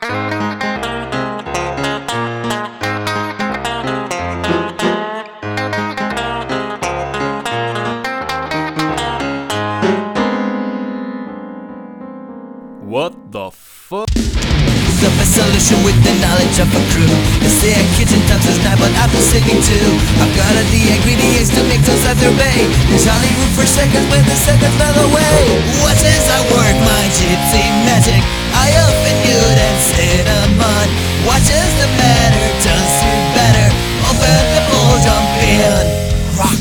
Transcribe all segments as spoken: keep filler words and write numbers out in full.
What the fuck? The best solution with the knowledge of a crew. They say a kitchen taps is night, but I'm singing too. I've got all the ingredients to make those other bay. There's only room for seconds when the seconds fell away. Watch as I work my gypsy magic. I often knew that cinnamon. Watch as the matter turns to better. Open the bowl, jump in, rock.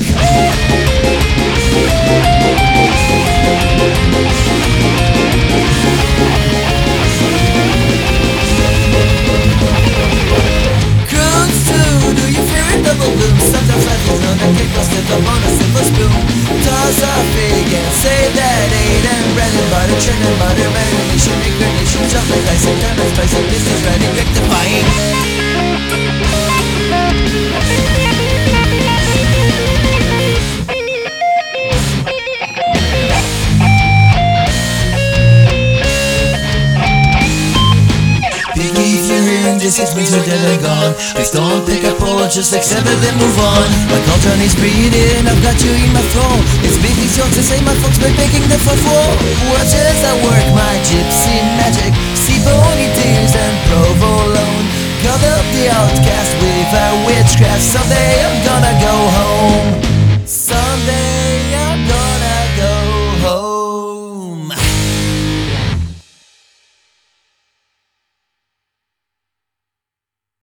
Sometimes life is known and kick us to the bone, a silver spoon. Toss a fig and say that ain't and bread and butter, churn and butter, marination, incarnation, chocolate, ice and lemon, spice and business, ready, rectifying. This is means you're dead and gone. Please don't take a pull, just accept it and move on. My culture needs breathing, I've got you in my throat. It's big, it's yours to say my folks by making the fourth wall. Watch as I work my gypsy magic. See ponytails and provolone. Cut up the outcast with a witchcraft. Someday I'm gonna go home.